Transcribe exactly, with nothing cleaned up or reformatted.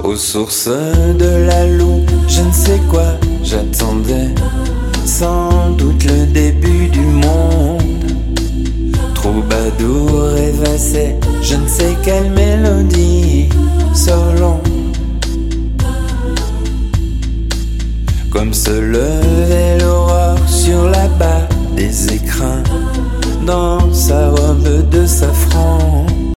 Aux sources de la Loue, je ne sais quoi j'attendais. Sans doute le début du monde. Troubadour rêvassait, je ne sais quelle mélodie sur l'onde. Comme se levait l'aurore sur la bas des écrins, dans